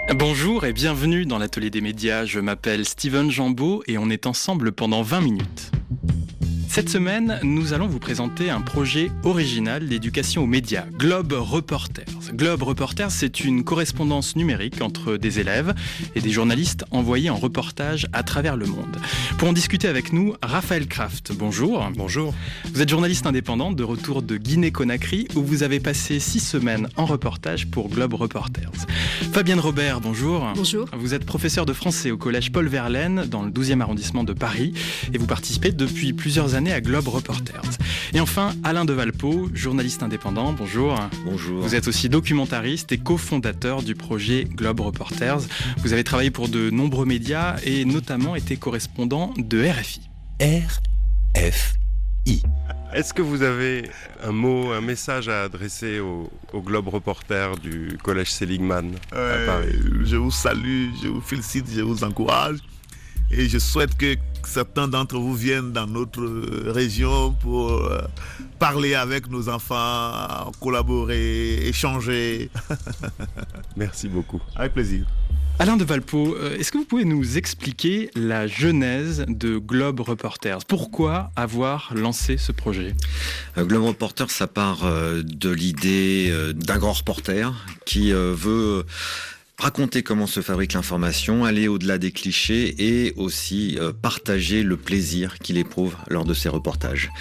Bonjour et bienvenue dans l'Atelier des médias. Je m'appelle Steven Jambeau et on est ensemble pendant 20 minutes. Cette semaine, nous allons vous présenter un projet original d'éducation aux médias, Globe Reporters. Globe Reporters, c'est une correspondance numérique entre des élèves et des journalistes envoyés en reportage à travers le monde. Pour en discuter avec nous, Raphaël Kraft, bonjour. Bonjour. Vous êtes journaliste indépendant de retour de Guinée-Conakry où vous avez passé 6 semaines en reportage pour Globe Reporters. Fabienne Robert, bonjour. Bonjour. Vous êtes professeure de français au collège Paul Verlaine dans le 12e arrondissement de Paris et vous participez depuis plusieurs années à Globe Reporters. Et enfin, Alain de Valpo, journaliste indépendant, bonjour. Bonjour. Vous êtes aussi documentariste et cofondateur du projet Globe Reporters. Vous avez travaillé pour de nombreux médias et notamment été correspondant de RFI. RFI. Est-ce que vous avez un mot, un message à adresser au Globe Reporter du collège Seligman à Paris? Je vous salue, je vous félicite, je vous encourage et je souhaite que certains d'entre vous viennent dans notre région pour parler avec nos enfants, collaborer, échanger. Merci beaucoup. Avec plaisir. Alain de Valpo, est-ce que vous pouvez nous expliquer la genèse de Globe Reporters? Pourquoi avoir lancé ce projet? Globe Reporter, ça part de l'idée d'un grand reporter qui veut raconter comment se fabrique l'information, aller au-delà des clichés et aussi partager le plaisir qu'il éprouve lors de ses reportages.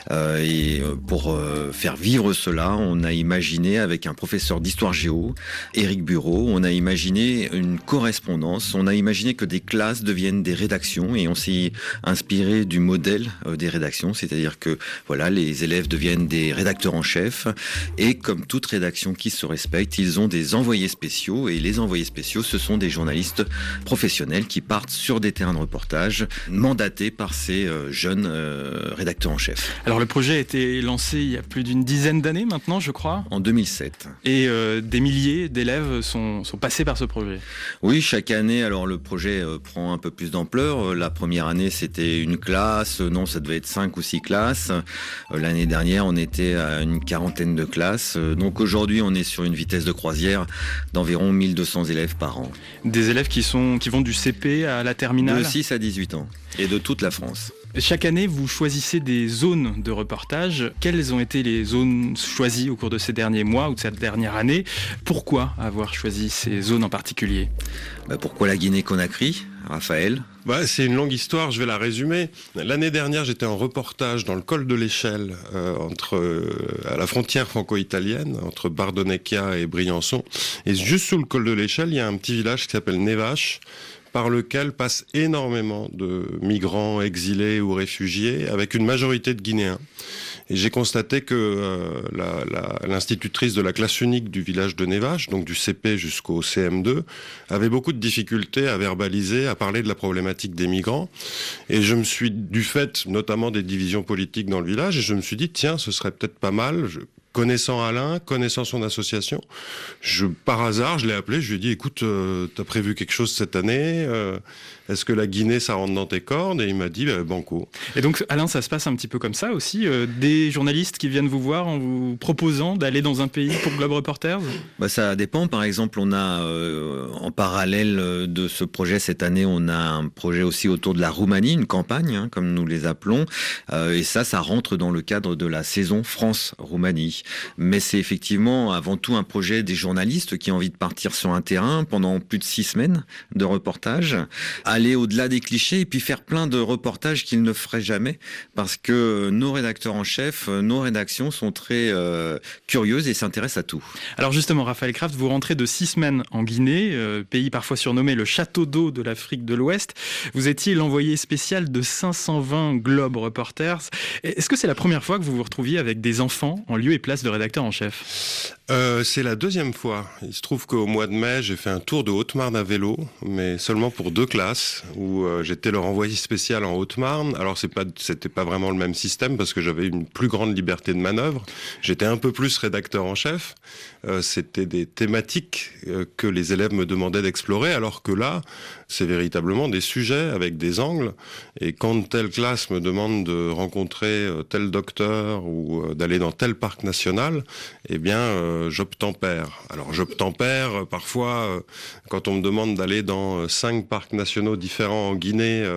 Et pour faire vivre cela, on a imaginé avec un professeur d'histoire géo, Éric Bureau, on a imaginé une correspondance, on a imaginé que des classes deviennent des rédactions et on s'est inspiré du modèle des rédactions, c'est-à-dire que voilà, les élèves deviennent des rédacteurs en chef et comme toute rédaction qui se respecte, ils ont des envoyés spéciaux et les envoyés spéciaux, ce sont des journalistes professionnels qui partent sur des terrains de reportage mandatés par ces jeunes rédacteurs en chef. Alors le projet a été lancé il y a plus d'une dizaine d'années maintenant, je crois. En 2007. Et des milliers d'élèves sont passés par ce projet. Oui, chaque année, alors le projet prend un peu plus d'ampleur. La première année, c'était une classe. Non, ça devait être 5 ou 6 classes. L'année dernière, on était à une quarantaine de classes. Donc aujourd'hui, on est sur une vitesse de croisière d'environ 1200 élèves par an. Des élèves qui vont du CP à la terminale? De 6 à 18 ans. Et de toute la France. Chaque année, vous choisissez des zones de reportage. Quelles ont été les zones choisies au cours de ces derniers mois ou de cette dernière année? Pourquoi avoir choisi ces zones en particulier? Pourquoi la Guinée-Conakry, Raphaël? C'est une longue histoire, je vais la résumer. L'année dernière, j'étais en reportage dans le col de l'Échelle, à la frontière franco-italienne, entre Bardonecchia et Briançon. Et juste sous le col de l'Échelle, il y a un petit village qui s'appelle Nevache, par lequel passent énormément de migrants exilés ou réfugiés, avec une majorité de Guinéens. Et j'ai constaté que l'institutrice de la classe unique du village de Nevache, donc du CP jusqu'au CM2, avait beaucoup de difficultés à verbaliser, à parler de la problématique des migrants. Et je me suis, du fait notamment des divisions politiques dans le village, et je me suis dit, tiens, ce serait peut-être pas mal, connaissant Alain, connaissant son association, par hasard, je l'ai appelé, je lui ai dit, écoute, t'as prévu quelque chose cette année, est-ce que la Guinée, ça rentre dans tes cordes? Et il m'a dit, banco. Et donc, Alain, ça se passe un petit peu comme ça aussi, des journalistes qui viennent vous voir en vous proposant d'aller dans un pays pour Globe Reporters? Ça dépend. Par exemple, on a, en parallèle de ce projet, cette année, on a un projet aussi autour de la Roumanie, une campagne, comme nous les appelons. Et ça rentre dans le cadre de la saison France-Roumanie. Mais c'est effectivement avant tout un projet des journalistes qui ont envie de partir sur un terrain pendant plus de 6 semaines de reportage, aller au-delà des clichés et puis faire plein de reportages qu'ils ne feraient jamais parce que nos rédacteurs en chef, nos rédactions sont très curieuses et s'intéressent à tout. Alors justement, Raphaël Kraft, vous rentrez de 6 semaines en Guinée, pays parfois surnommé le château d'eau de l'Afrique de l'Ouest. Vous étiez l'envoyé spécial de 520 Globe Reporters. Est-ce que c'est la première fois que vous vous retrouviez avec des enfants en lieu et place de rédacteur en chef? C'est la deuxième fois. Il se trouve qu'au mois de mai, j'ai fait un tour de Haute-Marne à vélo, mais seulement pour 2 classes, où j'étais leur envoyé spécial en Haute-Marne. Alors c'était pas vraiment le même système, parce que j'avais une plus grande liberté de manœuvre. J'étais un peu plus rédacteur en chef. C'était des thématiques que les élèves me demandaient d'explorer, alors que là, c'est véritablement des sujets avec des angles. Et quand telle classe me demande de rencontrer tel docteur ou d'aller dans tel parc national, national, eh bien, j'obtempère. Alors, j'obtempère parfois quand on me demande d'aller dans 5 parcs nationaux différents en Guinée,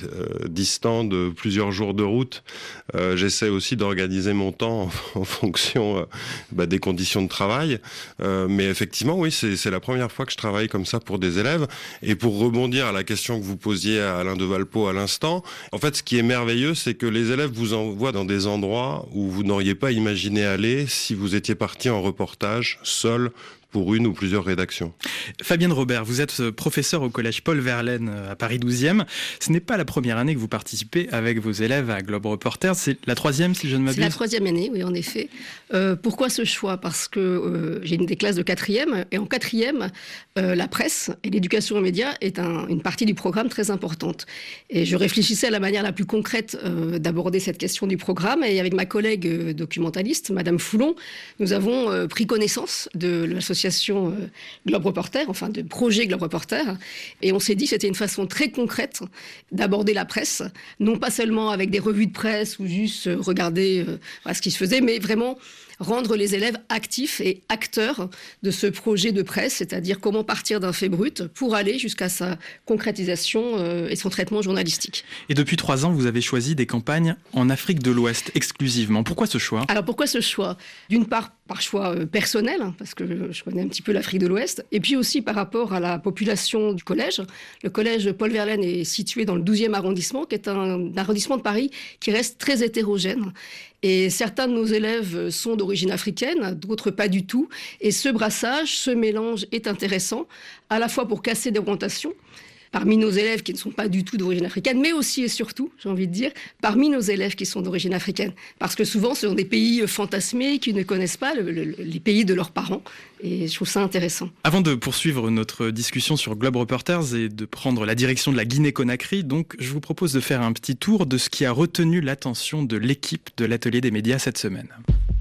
distants de plusieurs jours de route. J'essaie aussi d'organiser mon temps en fonction des conditions de travail. Mais effectivement, oui, c'est la première fois que je travaille comme ça pour des élèves. Et pour rebondir à la question que vous posiez à Alain de Valpo à l'instant, en fait, ce qui est merveilleux, c'est que les élèves vous envoient dans des endroits où vous n'auriez pas imaginé aller si vous étiez parti en reportage seul pour une ou plusieurs rédactions. Fabienne Robert, vous êtes professeure au collège Paul Verlaine à Paris 12e. Ce n'est pas la première année que vous participez avec vos élèves à Globe Reporter, c'est la 3e si je ne m'abuse. C'est la 3e année, oui, en effet. Pourquoi ce choix ? Parce que j'ai des classes de 4e, et en 4e, la presse et l'éducation aux médias est une partie du programme très importante. Et je réfléchissais à la manière la plus concrète d'aborder cette question du programme, et avec ma collègue documentaliste, Madame Foulon, nous avons pris connaissance de l'association Globe Reporter, enfin de projet Globe Reporter, et on s'est dit que c'était une façon très concrète d'aborder la presse, non pas seulement avec des revues de presse ou juste regarder ce qui se faisait, mais vraiment rendre les élèves actifs et acteurs de ce projet de presse, c'est-à-dire comment partir d'un fait brut pour aller jusqu'à sa concrétisation et son traitement journalistique. Et depuis 3 ans, vous avez choisi des campagnes en Afrique de l'Ouest exclusivement. Pourquoi ce choix ? Alors pourquoi ce choix ? D'une part, par choix personnel, parce que je connais un petit peu l'Afrique de l'Ouest, et puis aussi par rapport à la population du collège. Le collège Paul Verlaine est situé dans le 12e arrondissement, qui est un arrondissement de Paris qui reste très hétérogène. Et certains de nos élèves sont d'origine africaine, d'autres pas du tout. Et ce brassage, ce mélange est intéressant, à la fois pour casser des orientations parmi nos élèves qui ne sont pas du tout d'origine africaine, mais aussi et surtout, j'ai envie de dire, parmi nos élèves qui sont d'origine africaine. Parce que souvent, ce sont des pays fantasmés qui ne connaissent pas les pays de leurs parents. Et je trouve ça intéressant. Avant de poursuivre notre discussion sur Globe Reporters et de prendre la direction de la Guinée-Conakry, donc, je vous propose de faire un petit tour de ce qui a retenu l'attention de l'équipe de l'Atelier des médias cette semaine.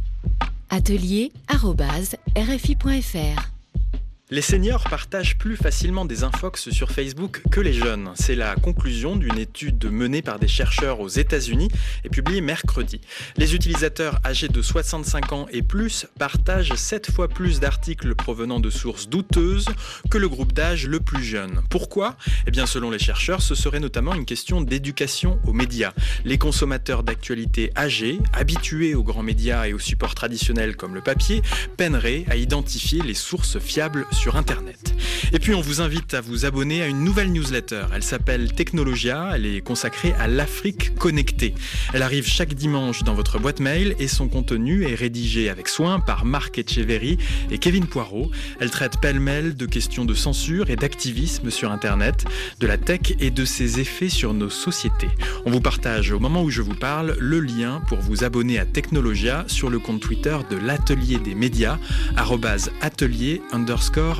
atelier@rfi.fr. Les seniors partagent plus facilement des infox sur Facebook que les jeunes. C'est la conclusion d'une étude menée par des chercheurs aux États-Unis et publiée mercredi. Les utilisateurs âgés de 65 ans et plus partagent 7 fois plus d'articles provenant de sources douteuses que le groupe d'âge le plus jeune. Pourquoi ? Eh bien, selon les chercheurs, ce serait notamment une question d'éducation aux médias. Les consommateurs d'actualité âgés, habitués aux grands médias et aux supports traditionnels comme le papier, peineraient à identifier les sources fiables sur Internet. Et puis on vous invite à vous abonner à une nouvelle newsletter. Elle s'appelle Technologia, elle est consacrée à l'Afrique connectée. Elle arrive chaque dimanche dans votre boîte mail et son contenu est rédigé avec soin par Marc Etcheverry et Kevin Poirot. Elle traite pêle-mêle de questions de censure et d'activisme sur Internet, de la tech et de ses effets sur nos sociétés. On vous partage au moment où je vous parle le lien pour vous abonner à Technologia sur le compte Twitter de l'Atelier des médias, @atelier_média.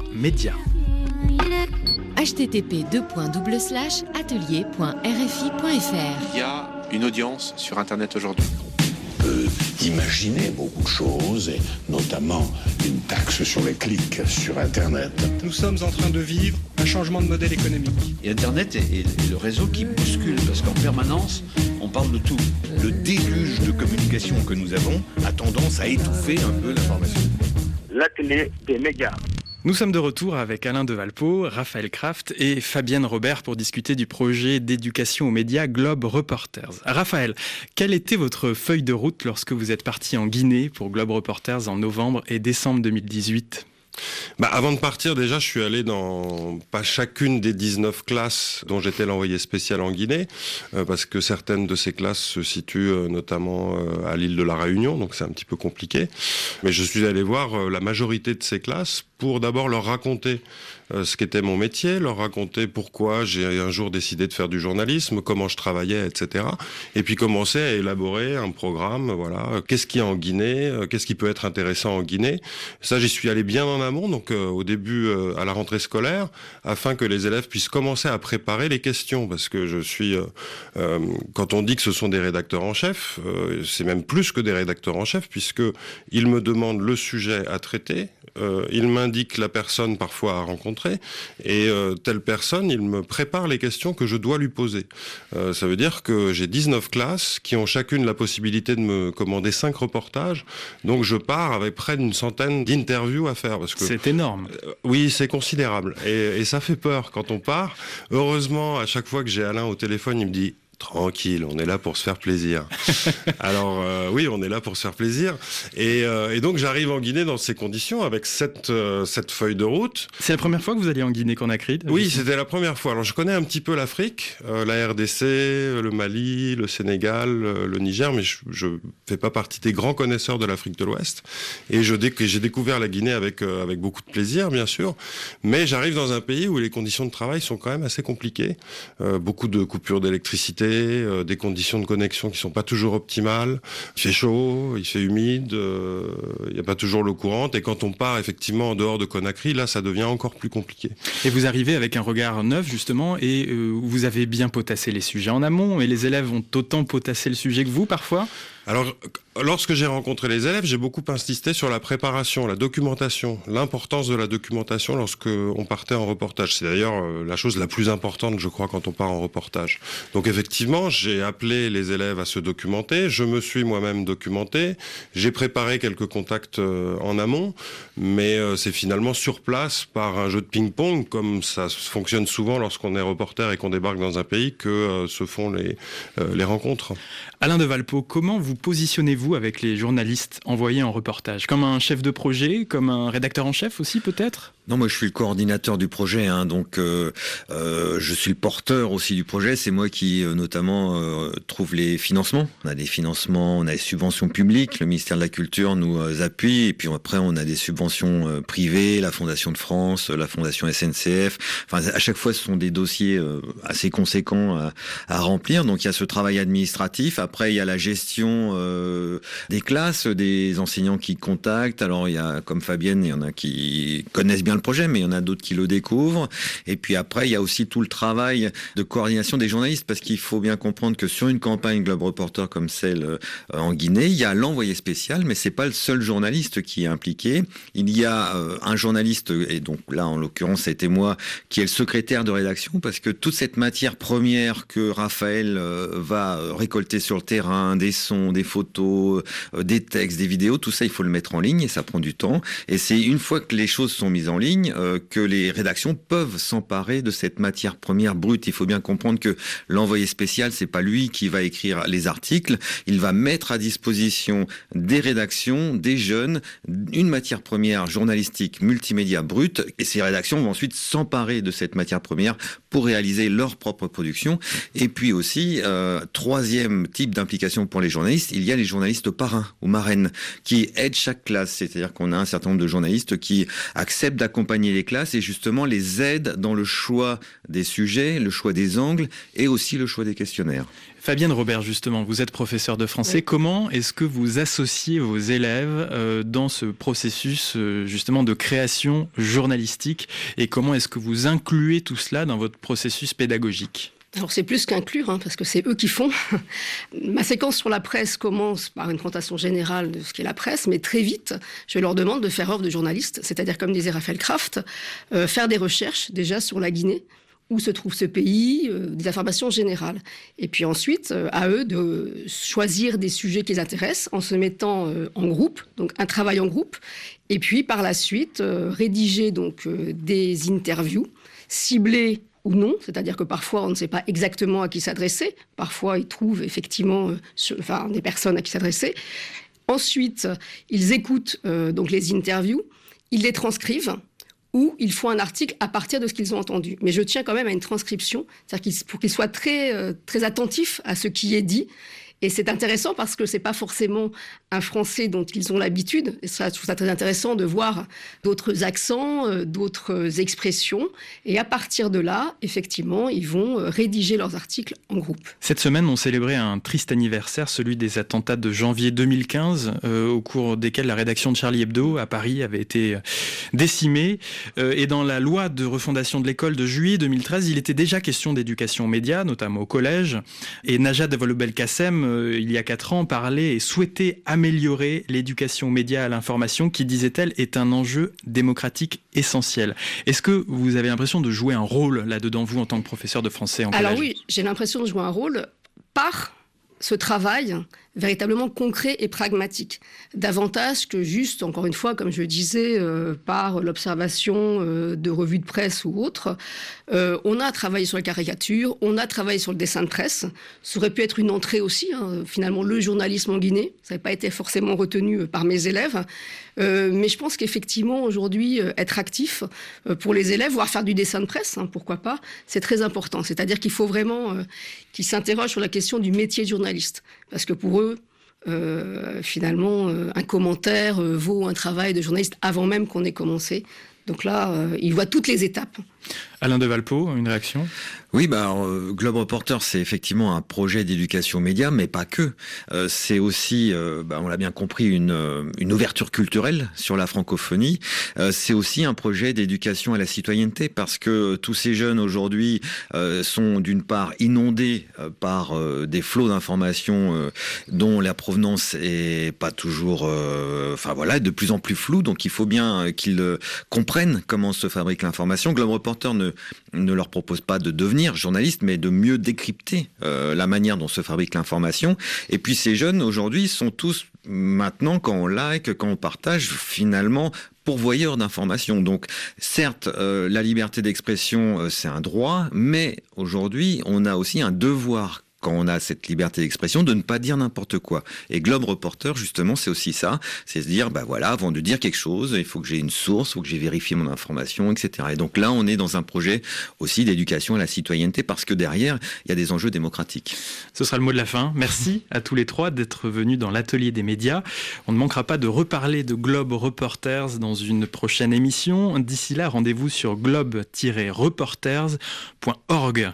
http://atelier.rfi.fr. Il y a une audience sur Internet aujourd'hui. On peut imaginer beaucoup de choses, et notamment une taxe sur les clics sur Internet. Nous sommes en train de vivre un changement de modèle économique. Et Internet est le réseau qui bouscule, parce qu'en permanence, on parle de tout. Le déluge de communication que nous avons a tendance à étouffer un peu l'information. L'Atelier des médias. Nous sommes de retour avec Alain de Valpo, Raphaël Kraft et Fabienne Robert pour discuter du projet d'éducation aux médias Globe Reporters. Raphaël, quelle était votre feuille de route lorsque vous êtes parti en Guinée pour Globe Reporters en novembre et décembre 2018 ? Avant de partir, déjà, je suis allé dans pas chacune des 19 classes dont j'étais l'envoyé spécial en Guinée, parce que certaines de ces classes se situent notamment à l'île de la Réunion, donc c'est un petit peu compliqué. Mais je suis allé voir la majorité de ces classes pour d'abord leur raconter ce qu'était mon métier, leur raconter pourquoi j'ai un jour décidé de faire du journalisme, comment je travaillais, etc. Et puis commencer à élaborer un programme, voilà, qu'est-ce qu'il y a en Guinée, qu'est-ce qui peut être intéressant en Guinée. Ça, j'y suis allé bien en amont, donc au début, à la rentrée scolaire, afin que les élèves puissent commencer à préparer les questions, parce que je suis, quand on dit que ce sont des rédacteurs en chef, c'est même plus que des rédacteurs en chef, puisque ils me demandent le sujet à traiter, il m'indique la personne parfois à rencontrer, et telle personne, il me prépare les questions que je dois lui poser. Ça veut dire que j'ai 19 classes qui ont chacune la possibilité de me commander 5 reportages, donc je pars avec près d'une centaine d'interviews à faire. Parce que, c'est énorme. Oui, c'est considérable, et ça fait peur quand on part. Heureusement, à chaque fois que j'ai Alain au téléphone, il me dit: tranquille, on est là pour se faire plaisir. Alors oui, on est là pour se faire plaisir. Et donc j'arrive en Guinée dans ces conditions avec cette feuille de route. C'est la première fois que vous allez en Guinée-Conakry? Oui, c'était la première fois. Alors je connais un petit peu l'Afrique, la RDC, le Mali, le Sénégal, le Niger, mais je fais pas partie des grands connaisseurs de l'Afrique de l'Ouest. Et j'ai découvert la Guinée avec beaucoup de plaisir, bien sûr. Mais j'arrive dans un pays où les conditions de travail sont quand même assez compliquées. Beaucoup de coupures d'électricité, des conditions de connexion qui sont pas toujours optimales. Il fait chaud, il fait humide, il n'y a pas toujours l'eau courante. Et quand on part effectivement en dehors de Conakry, là, ça devient encore plus compliqué. Et vous arrivez avec un regard neuf, justement, et vous avez bien potassé les sujets en amont. Et les élèves ont autant potassé le sujet que vous, parfois? Alors, lorsque j'ai rencontré les élèves, j'ai beaucoup insisté sur la préparation, la documentation, l'importance de la documentation lorsque on partait en reportage. C'est d'ailleurs la chose la plus importante, je crois, quand on part en reportage. Donc effectivement, j'ai appelé les élèves à se documenter. Je me suis moi-même documenté. J'ai préparé quelques contacts en amont, mais c'est finalement sur place, par un jeu de ping-pong, comme ça fonctionne souvent lorsqu'on est reporter et qu'on débarque dans un pays, que se font les rencontres. Alain de Valpot, comment vous positionnez-vous avec les journalistes envoyés en reportage? Comme un chef de projet, comme un rédacteur en chef aussi peut-être? Non, moi je suis le coordinateur du projet, donc je suis le porteur aussi du projet. C'est moi qui notamment trouve les financements. On a des financements, on a des subventions publiques, le ministère de la Culture nous appuie, et puis après on a des subventions privées, la Fondation de France, la Fondation SNCF. Enfin, à chaque fois ce sont des dossiers assez conséquents à remplir. Donc il y a ce travail administratif. Après il y a la gestion des classes, des enseignants qui contactent. Alors il y a, comme Fabienne, il y en a qui connaissent bien le projet, mais il y en a d'autres qui le découvrent. Et puis après, il y a aussi tout le travail de coordination des journalistes, parce qu'il faut bien comprendre que sur une campagne Globe Reporter comme celle en Guinée, il y a l'envoyé spécial, mais c'est pas le seul journaliste qui est impliqué. Il y a un journaliste, et donc là, en l'occurrence, c'était moi, qui est le secrétaire de rédaction, parce que toute cette matière première que Raphaël va récolter sur le terrain, des sons, des photos, des textes, des vidéos, tout ça, il faut le mettre en ligne, et ça prend du temps. Et c'est une fois que les choses sont mises en ligne que les rédactions peuvent s'emparer de cette matière première brute. Il faut bien comprendre que l'envoyé spécial, c'est pas lui qui va écrire les articles, il va mettre à disposition des rédactions, des jeunes, une matière première journalistique multimédia brute, et ces rédactions vont ensuite s'emparer de cette matière première pour réaliser leur propre production. Et puis aussi, troisième type d'implication pour les journalistes, il y a les journalistes parrains ou marraines qui aident chaque classe, c'est-à-dire qu'on a un certain nombre de journalistes qui acceptent d'accompagner les classes et justement les aident dans le choix des sujets, le choix des angles et aussi le choix des questionnaires. Fabienne Robert, justement, vous êtes professeur de français. Oui. Comment est-ce que vous associez vos élèves dans ce processus justement de création journalistique, et comment est-ce que vous incluez tout cela dans votre processus pédagogique ? Alors c'est plus qu'inclure, parce que c'est eux qui font. Ma séquence sur la presse commence par une présentation générale de ce qu'est la presse, mais très vite, je leur demande de faire œuvre de journaliste, c'est-à-dire, comme disait Raphaël Kraft, faire des recherches déjà sur la Guinée, où se trouve ce pays, des informations générales. Et puis ensuite, à eux de choisir des sujets qui les intéressent en se mettant en groupe, donc un travail en groupe, et puis par la suite, rédiger donc des interviews ciblées ou non, c'est-à-dire que parfois on ne sait pas exactement à qui s'adresser, parfois ils trouvent effectivement des personnes à qui s'adresser. Ensuite, ils écoutent donc les interviews, ils les transcrivent, ou ils font un article à partir de ce qu'ils ont entendu. Mais je tiens quand même à une transcription, c'est-à-dire pour qu'ils soient très, très attentifs à ce qui est dit. Et c'est intéressant parce que c'est pas forcément un français dont ils ont l'habitude. Et ça, je trouve ça très intéressant de voir d'autres accents, d'autres expressions. Et à partir de là, effectivement, ils vont rédiger leurs articles en groupe. Cette semaine, on célébrait un triste anniversaire, celui des attentats de janvier 2015, au cours desquels la rédaction de Charlie Hebdo à Paris avait été décimée. Et dans la loi de refondation de l'école de juillet 2013, il était déjà question d'éducation aux médias, notamment au collège. Et Najat Vallaud-Belkacem il y a 4 ans, parlait et souhaitait améliorer l'éducation aux médias à l'information qui, disait-elle, est un enjeu démocratique essentiel. Est-ce que vous avez l'impression de jouer un rôle là-dedans, vous, en tant que professeur de français en collège ? Alors oui, j'ai l'impression de jouer un rôle par ce travail véritablement concret et pragmatique. Davantage que juste, encore une fois, comme je le disais, par l'observation de revues de presse ou autres. On a travaillé sur la caricature, on a travaillé sur le dessin de presse. Ça aurait pu être une entrée aussi, finalement, le journalisme en Guinée. Ça n'avait pas été forcément retenu par mes élèves. Mais je pense qu'effectivement, aujourd'hui, être actif pour les élèves, voire faire du dessin de presse, pourquoi pas, c'est très important. C'est-à-dire qu'il faut vraiment qu'ils s'interrogent sur la question du métier de journaliste. Parce que pour eux, finalement, un commentaire vaut un travail de journaliste avant même qu'on ait commencé. Donc là, ils voient toutes les étapes. Alain de Valpo, une réaction ? Oui, Globe Reporter, c'est effectivement un projet d'éducation aux médias, mais pas que. C'est aussi, on l'a bien compris, une ouverture culturelle sur la francophonie. C'est aussi un projet d'éducation à la citoyenneté, parce que tous ces jeunes aujourd'hui sont d'une part inondés par des flots d'informations dont la provenance est pas toujours, de plus en plus floue. Donc il faut bien qu'ils comprennent comment se fabrique l'information. Globe Reporter ne leur propose pas de devenir journaliste, mais de mieux décrypter la manière dont se fabrique l'information. Et puis ces jeunes, aujourd'hui, sont tous, maintenant, quand on like, quand on partage, finalement, pourvoyeurs d'informations. Donc, certes, la liberté d'expression, c'est un droit, mais aujourd'hui, on a aussi un devoir, quand on a cette liberté d'expression, de ne pas dire n'importe quoi. Et Globe Reporter, justement, c'est aussi ça. C'est se dire, avant de dire quelque chose, il faut que j'ai une source, il faut que j'ai vérifié mon information, etc. Et donc là, on est dans un projet aussi d'éducation à la citoyenneté, parce que derrière, il y a des enjeux démocratiques. Ce sera le mot de la fin. Merci à tous les trois d'être venus dans l'atelier des médias. On ne manquera pas de reparler de Globe Reporters dans une prochaine émission. D'ici là, rendez-vous sur globe-reporters.org.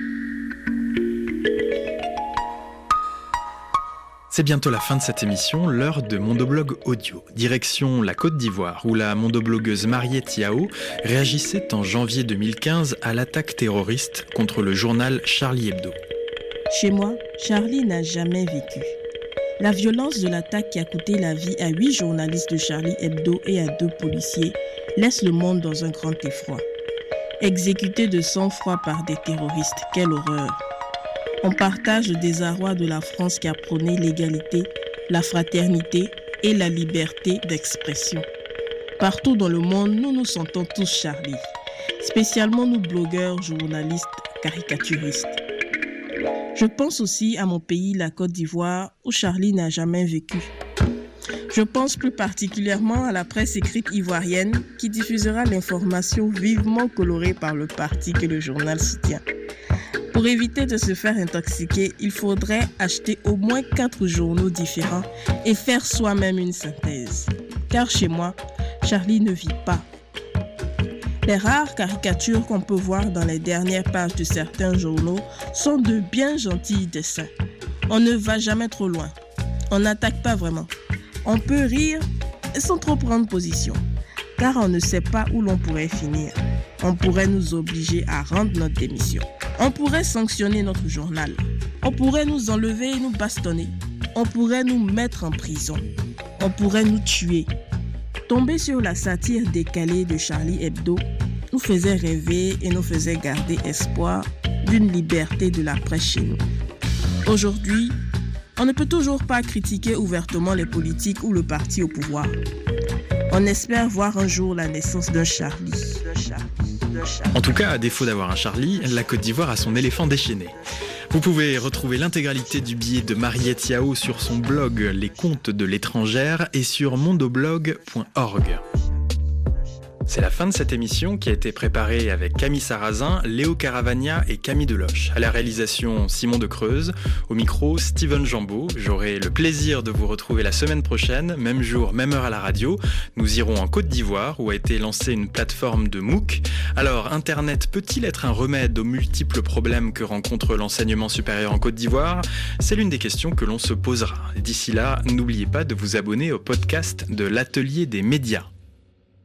C'est bientôt la fin de cette émission, l'heure de Mondoblog Audio. Direction la Côte d'Ivoire, où la mondoblogueuse Mariette Yao réagissait en janvier 2015 à l'attaque terroriste contre le journal Charlie Hebdo. Chez moi, Charlie n'a jamais vécu. La violence de l'attaque qui a coûté la vie à 8 journalistes de Charlie Hebdo et à 2 policiers laisse le monde dans un grand effroi. Exécutés de sang-froid par des terroristes, quelle horreur! On partage le désarroi de la France qui a prôné l'égalité, la fraternité et la liberté d'expression. Partout dans le monde, nous nous sentons tous Charlie, spécialement nous blogueurs, journalistes, caricaturistes. Je pense aussi à mon pays, la Côte d'Ivoire, où Charlie n'a jamais vécu. Je pense plus particulièrement à la presse écrite ivoirienne qui diffusera l'information vivement colorée par le parti que le journal soutient. Pour éviter de se faire intoxiquer, il faudrait acheter au moins 4 journaux différents et faire soi-même une synthèse. Car chez moi, Charlie ne vit pas. Les rares caricatures qu'on peut voir dans les dernières pages de certains journaux sont de bien gentils dessins. On ne va jamais trop loin. On n'attaque pas vraiment. On peut rire sans trop prendre position. Car on ne sait pas où l'on pourrait finir. On pourrait nous obliger à rendre notre démission. On pourrait sanctionner notre journal. On pourrait nous enlever et nous bastonner. On pourrait nous mettre en prison. On pourrait nous tuer. Tomber sur la satire décalée de Charlie Hebdo nous faisait rêver et nous faisait garder espoir d'une liberté de la presse chez nous. Aujourd'hui, on ne peut toujours pas critiquer ouvertement les politiques ou le parti au pouvoir. On espère voir un jour la naissance d'un Charlie. En tout cas, à défaut d'avoir un Charlie, la Côte d'Ivoire a son éléphant déchaîné. Vous pouvez retrouver l'intégralité du billet de Mariette Yao sur son blog Les Contes de l'étrangère et sur mondoblog.org. C'est la fin de cette émission qui a été préparée avec Camille Sarrazin, Léo Caravagna et Camille Deloche. À la réalisation, Simon de Creuse. Au micro, Steven Jambeau. J'aurai le plaisir de vous retrouver la semaine prochaine, même jour, même heure à la radio. Nous irons en Côte d'Ivoire où a été lancée une plateforme de MOOC. Alors, Internet peut-il être un remède aux multiples problèmes que rencontre l'enseignement supérieur en Côte d'Ivoire ? C'est l'une des questions que l'on se posera. D'ici là, n'oubliez pas de vous abonner au podcast de l'Atelier des médias.